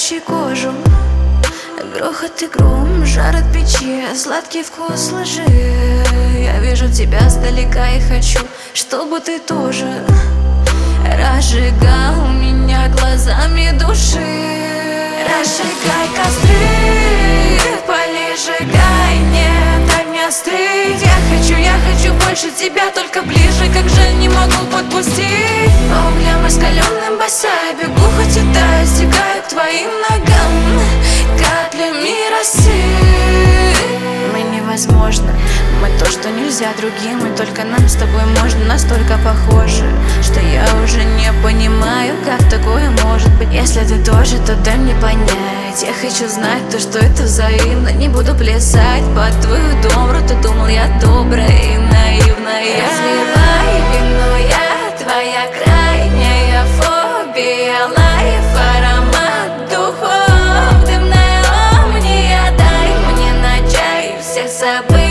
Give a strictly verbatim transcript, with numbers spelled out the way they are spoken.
палящий кожу. Грохот и гром, жар от печи, сладкий вкус лжи. Я вижу тебя сдалека и хочу, чтобы ты тоже разжигал меня глазами души. Разжигай костры, пали, сжигай, нет огня стыть. Я хочу, я хочу больше тебя, только ближе, как же не могу подпустить. По углям раскаленным босая бегу, хоть и таю, стекаю к твоим ногам каплями росы. Мы невозможно, мы то, что нельзя другим, и только нам с тобой можно. Настолько похожи, что я уже не понимаю, как такое может быть. Если ты тоже, то дай мне понять. Я хочу знать то, что это взаимно. Не буду плясать под твою добру. Ты думал, я добрая и наивная. Разливай вино, я твоя крайняя фобия. Лайф, аромат духов, дымная омния. Дай мне на чай всех событий.